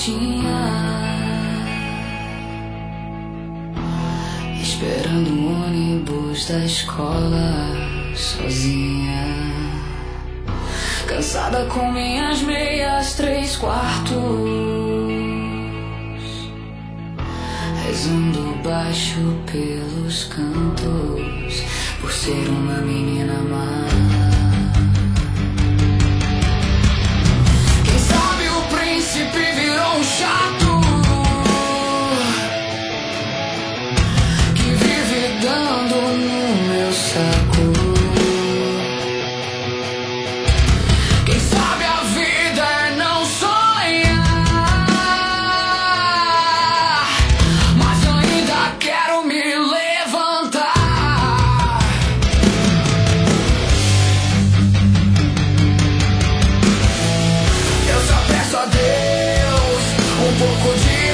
tinha, esperando o ônibus da escola, sozinha, cansada com minhas meias 3/4, rezando baixo pelos cantos, por ser uma menina má. Quem sabe o príncipe virou um chato que vive dando no meu saco. Quem sabe a vida é não sonhar, mas ainda quero me levantar. Eu só peço a Deus um pouco de